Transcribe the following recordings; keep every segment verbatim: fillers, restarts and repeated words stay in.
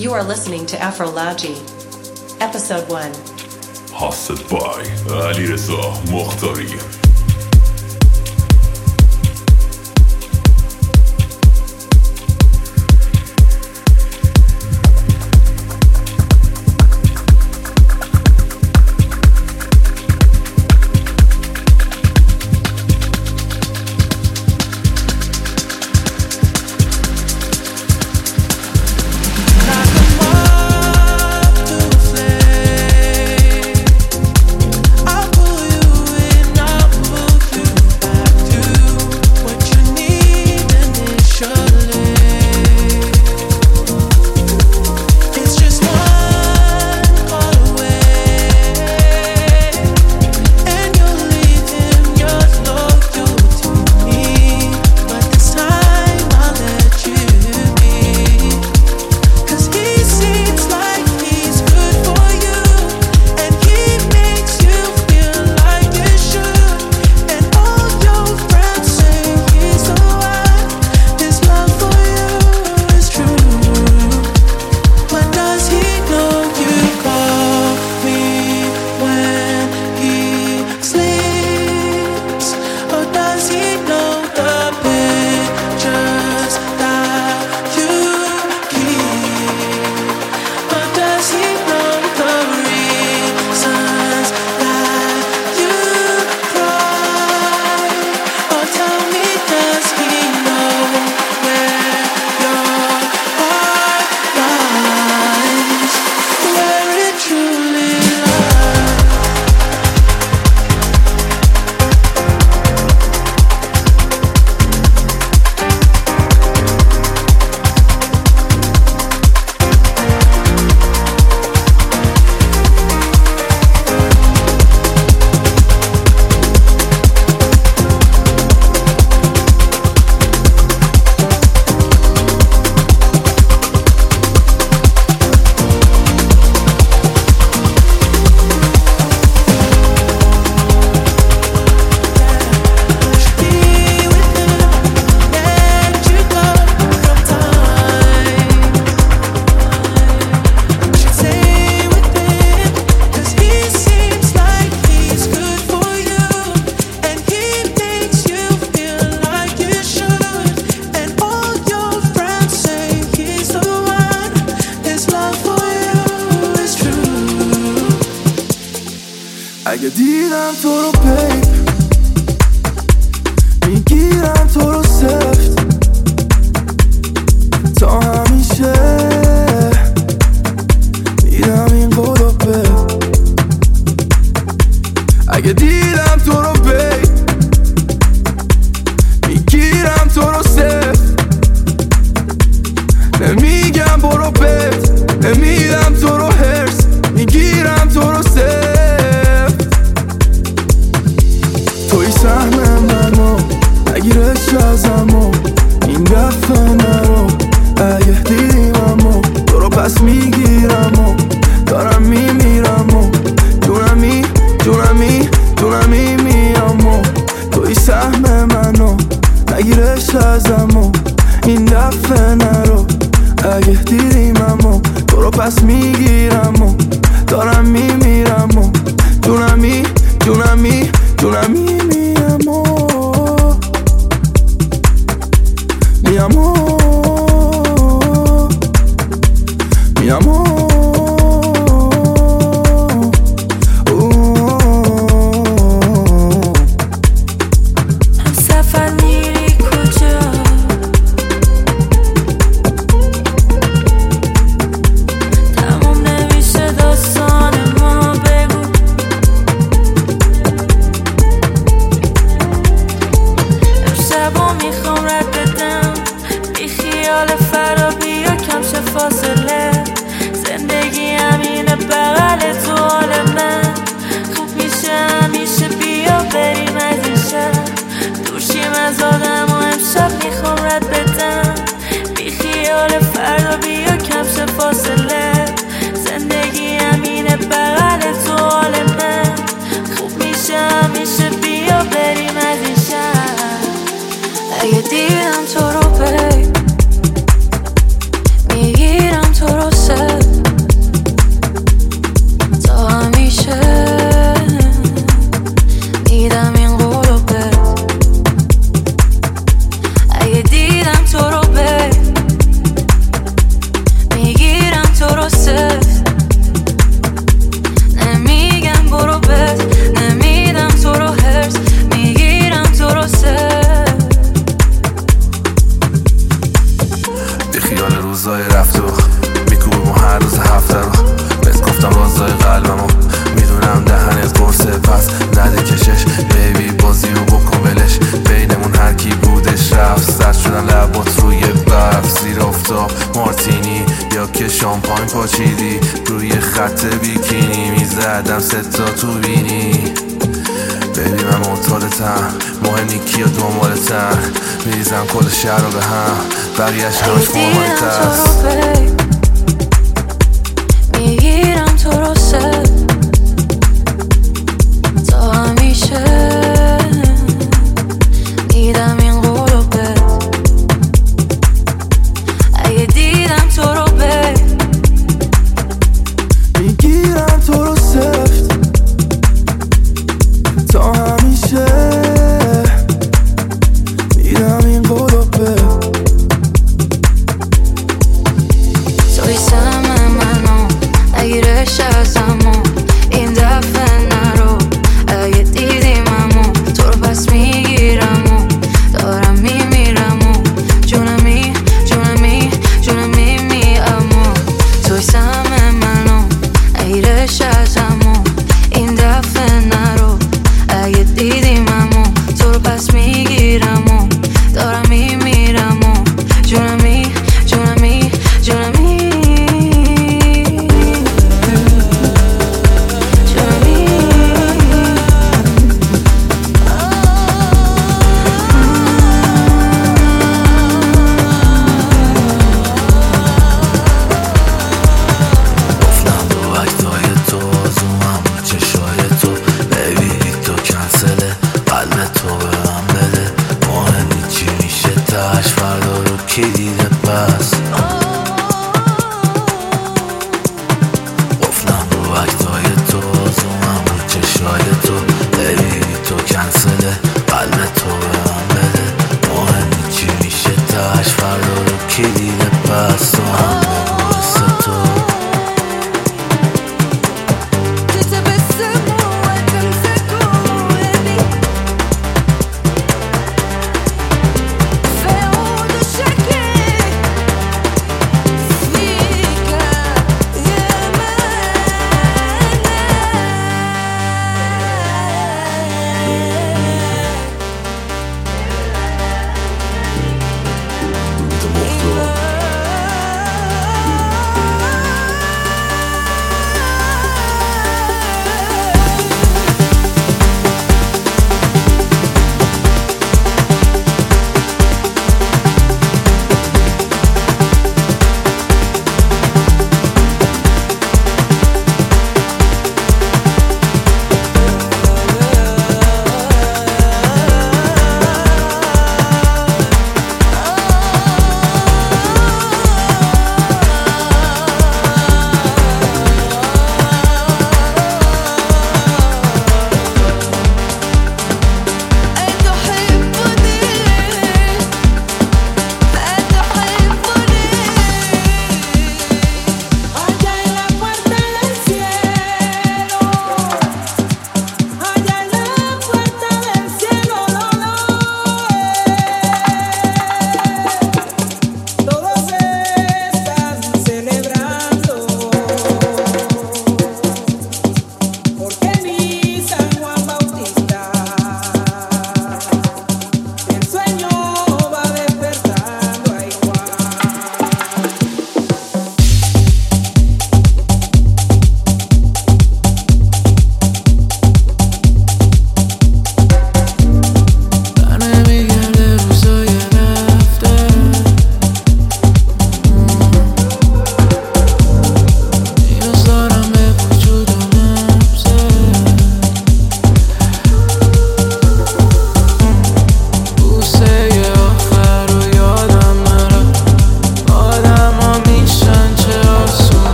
You are listening to Afrology, Episode one. Hosted by Alireza Mokhtari. اگه دیدم تو رو پیپ میگیرم تو رو سفت تا همیشه میدم این قولو به اگه دیدم تو رو پیپ میگیرم تو رو سفت نمیگم برو بت نمیدم تو رو هرس میگیرم تو رو سفت توی سهم منو نگیرش ازمو این دفعه نرو اگه دیدیممو تو رو پس میگیرم و دارم میمیرم و جونمی جونمی جونمی میام و توی سهم منو نگیرش ازمو این دفعه نرو اگه دیدیممو تو رو پس میگیرم و دارم میمیرم و جونمی جونمی جونمی میام و میام و میام و فاصله رفته و میکوبم هر روز هفته رو بهت گفتم رازای قلبمو میدونم دهنت قرصه پس نده کشش بیبی بازی رو بکن ولش بینمون هر کی بودش رفت سرد شدن لبات روی برف زیر افتاب مارتینی یا که شامپاین پاچیدی روی خط بیکینی میزدم ستا تو بینی بیبی من معتادتم مهم نی کیا دنبالتن میریزم کل شهر رو به هم بقیهش همش مهمانیت هست میگیرم تو رو سه تا همیشه میدم این قولو بهت اگه دیدم تو رو به میگیرم تو رو سفت تا همیشه میدم این قولو بهت توی سم منو نگیرش ازمون این دفعه نرو اگه دیدیممو تو رو پس میگیرم و دارم میمیرم و جونمی جونمی جونمی میامو توی سم منو نگیرش ازمون این دفعه نرو اگه دیدیممو تو رو پس میگیرم و دارم میمیرم و جونمی جونمی جونمی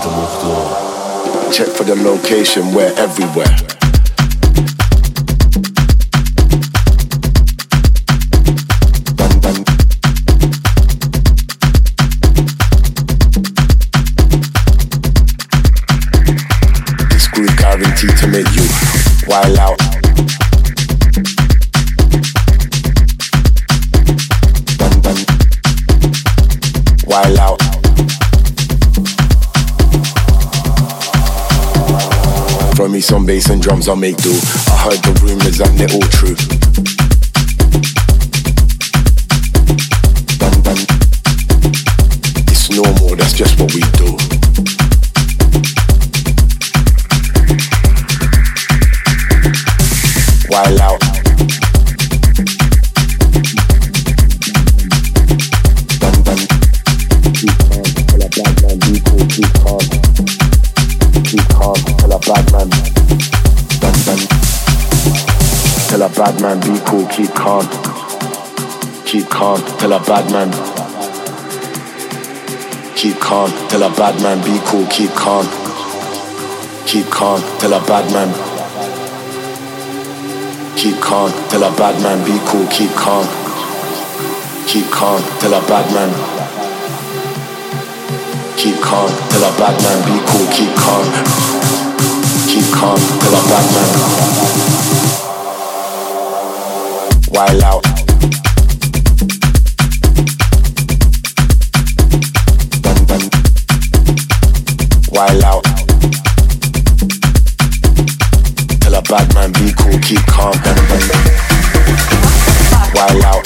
Check for the location, we're everywhere. This groove guaranteed to make you wild out. Wild out. Throw me some bass and drums, I'll make do. I heard the rumors and they're all true. Dun, dun. It's normal, that's just what we do. Wild out. Dun, dun. Keep calm, tell a bad man, be cool, keep calm. Keep calm, tell a bad man. Dun, dun. Tell a bad man, be cool, keep calm. Keep calm, tell a bad man. Keep calm, tell a bad man, be cool, keep calm. Keep calm, tell a bad man. Keep calm, tell a bad man, be cool, keep calm. Keep calm, tell a bad man. Keep calm, tell a bad man, be cool, keep calm. Keep calm, tell a bad man. Wild out. Dun, dun. Wild out. Tell a bad man, be cool, keep calm. Dun, dun. Wild out.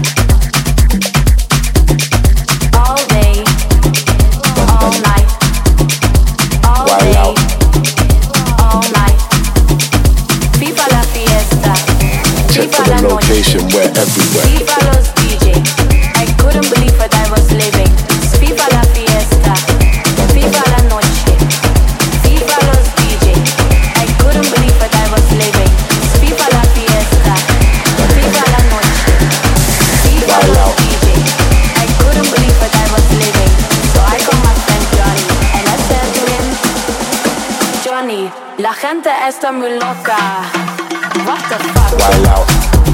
All day, all night, all day, all night. Viva la fiesta. Check for the location, we're everywhere. Viva los D J. I couldn't believe what I was living. Viva la fiesta. Viva la noche. Viva los D J. I couldn't believe what I was living. Viva la fiesta. Viva la noche. Viva los D J. I couldn't believe what I was living. So I called my friend Johnny and I said to him, Johnny, la gente está muy loca. What the fuck? Wild out.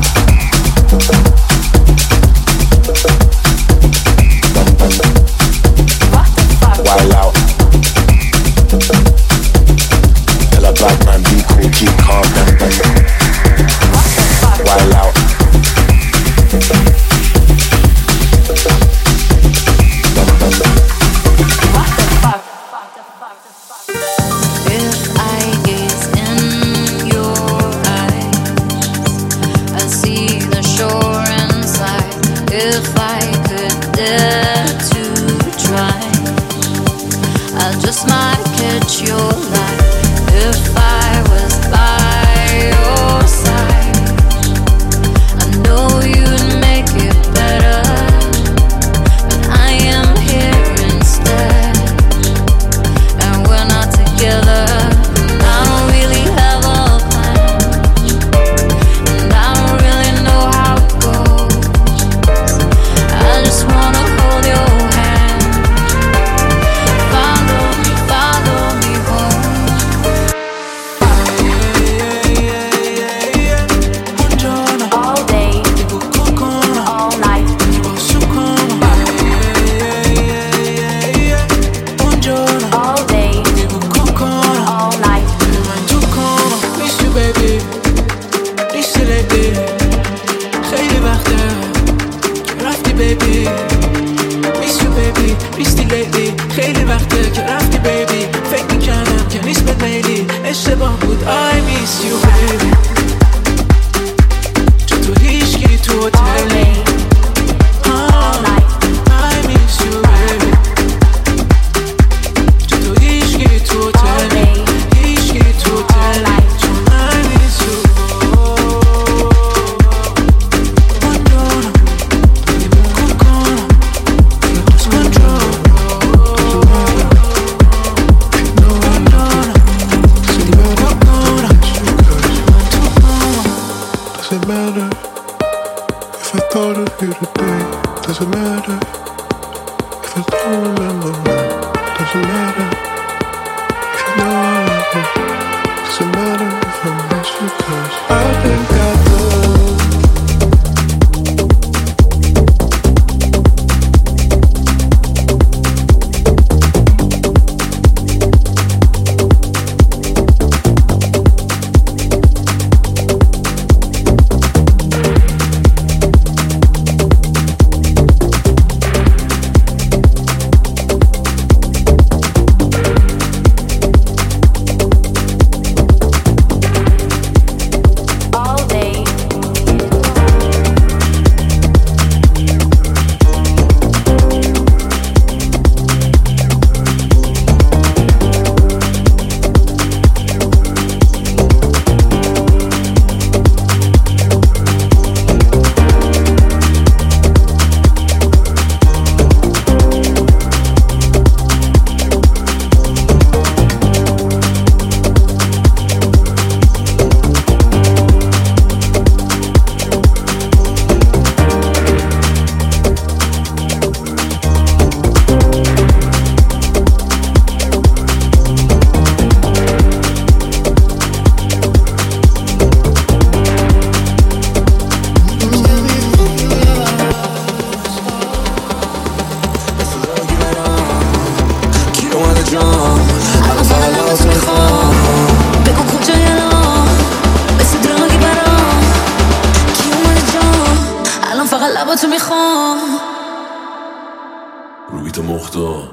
Dun, dun. What the fuck? Wild out. Tell a bad man, be cool, keep calm. Dun, dun. What the fuck? Wild out. Dun, dun. What the fuck? If I gaze in your eyes, I see the shore inside. If I could dare to try, I just might catch your light. If I was by your side, I know you'd make it better, but I am here instead. And we're not together, and I don't really have a plan, and I don't really know how it goes. I just wanna hold your hand. Follow me, follow me home. All day, all night, all day, all night. Miss you baby, miss you lately. خیلی وقته که رفتی baby. Miss you baby, miss you lately. خیلی وقته که رفتی baby. فکر میکنم که نیست به میلی. اشتباه بود I miss you baby. چون تو هیچکی تو All هتلی. day, all night, I miss you baby. چون تو هیچکی تو all هتلی. day, هیچکی تو all هتلی. night. چون I miss you. Control. جام الان فقط لباتو میخوام بگو کجای الان مثل دراگی برام کی اومده جام الان فقط لباتو میخوام روبیت مختار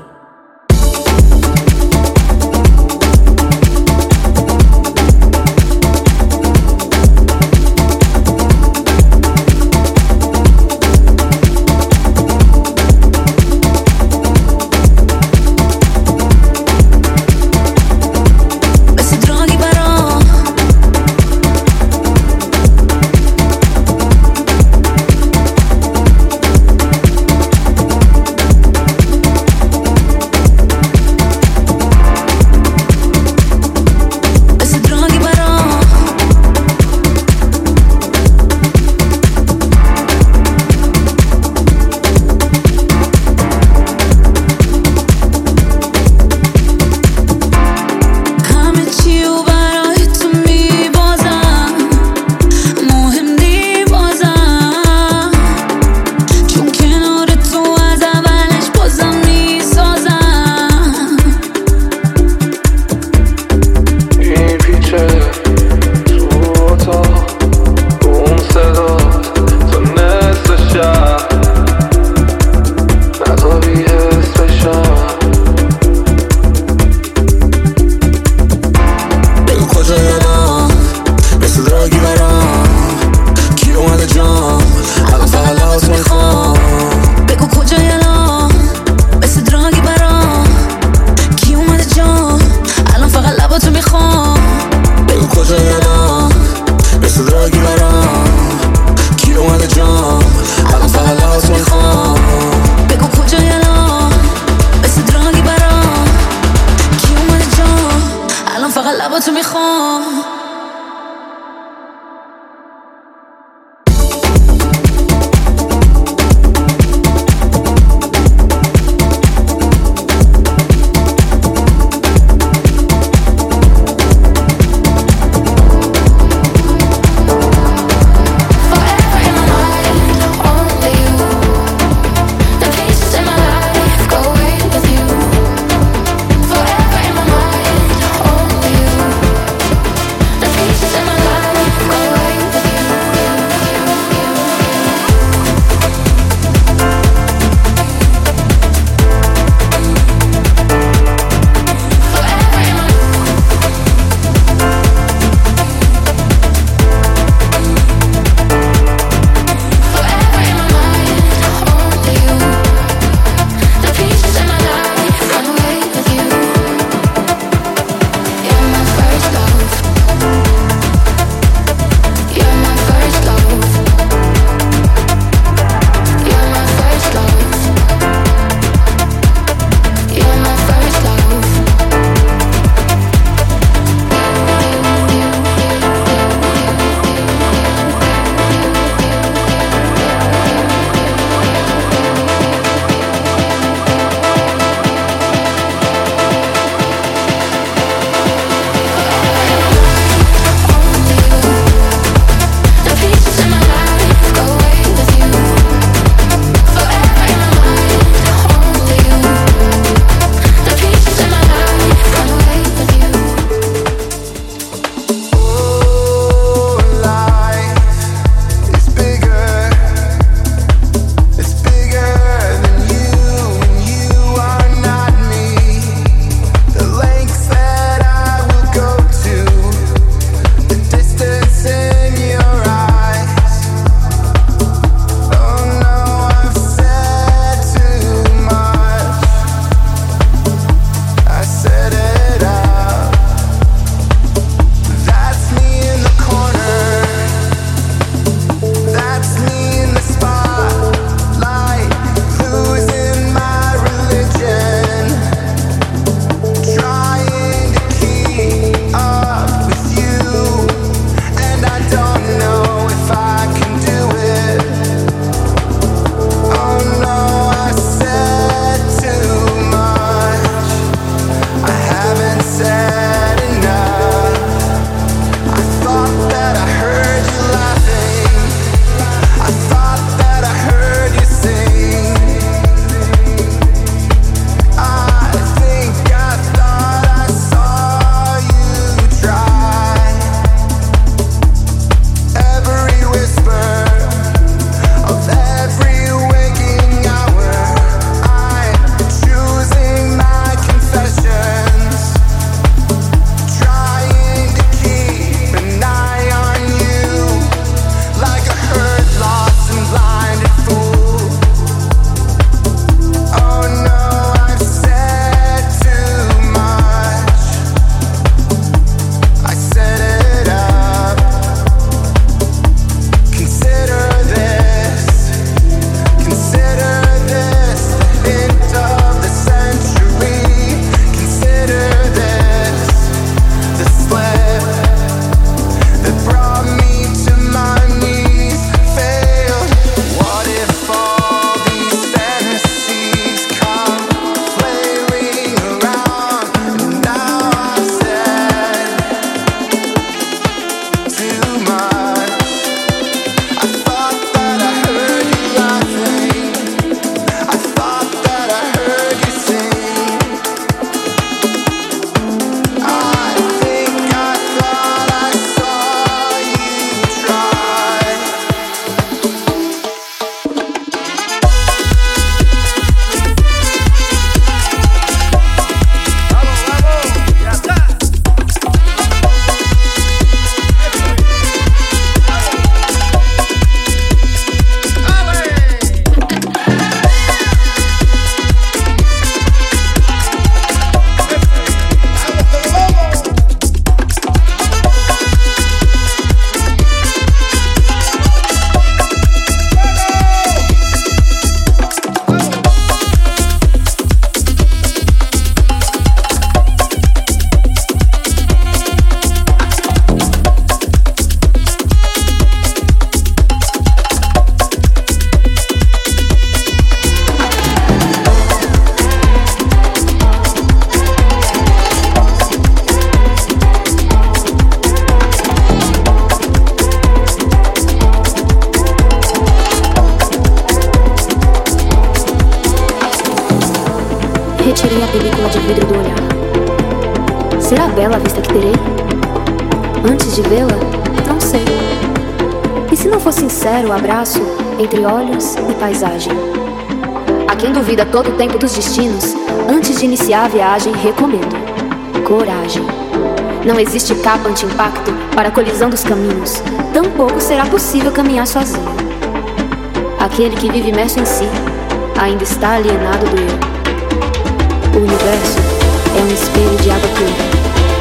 do olhar. Será bela a vista que terei? Antes de vê-la, não sei. E se não for sincero o abraço entre olhos e paisagem? A quem duvida todo o tempo dos destinos, antes de iniciar a viagem, recomendo coragem. Não existe capa anti-impacto para a colisão dos caminhos. Tampouco será possível caminhar sozinho. Aquele que vive imerso em si ainda está alienado do eu. O universo é um espelho de água pura.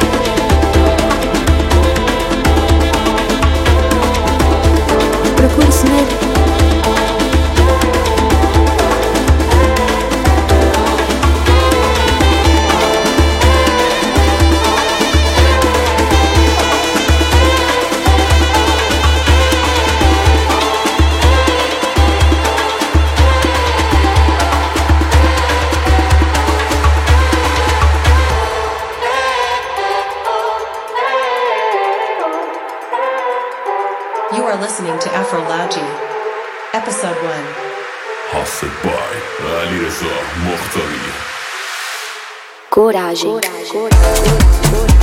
Procure-se nele. You are listening to Afro-Lounge, Episode one. Hosted by Ali Reza Mokhtari. Coragem. Coragem. Coragem.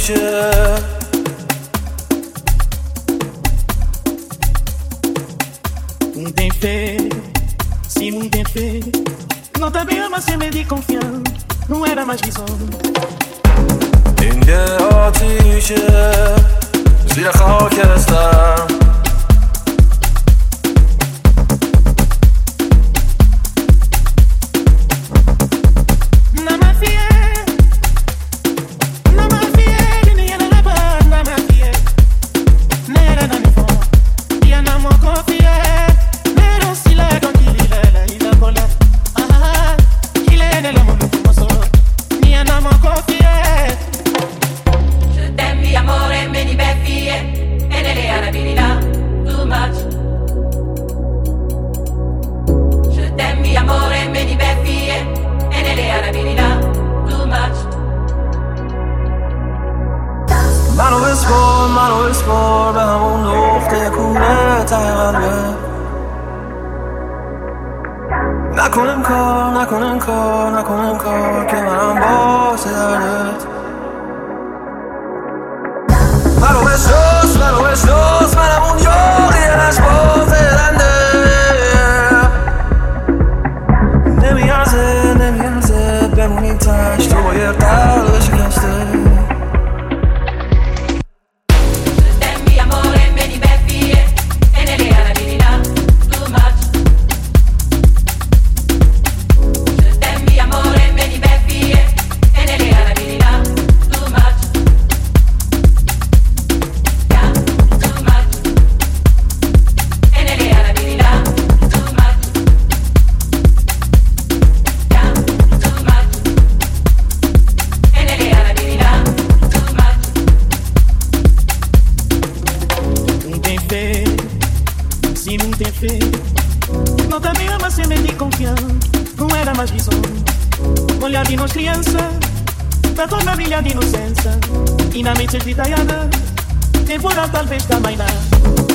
Não tem fé, se não tem fé. Não tá bem, mas me di confiança. Não era mais visão. این یه آتیشه زیر خاکستر منو بسپار منو بسپار به همون نقطه کوره ته قلبه نکنم کار نکنم کار نکنم کار که منم باعث دردت منو بشناس منو بشناس منم اون یاقی لشباز رنده نمیارزه نمیارزه بمونی تش تو با یه قلب شکسته Se não tem fé, não tá bem, mas me di confiança. Não era mais visão. Olhar de nós criança, pra tornar brilhar de inocência. E na mente desditaiada, temporal talvez também não.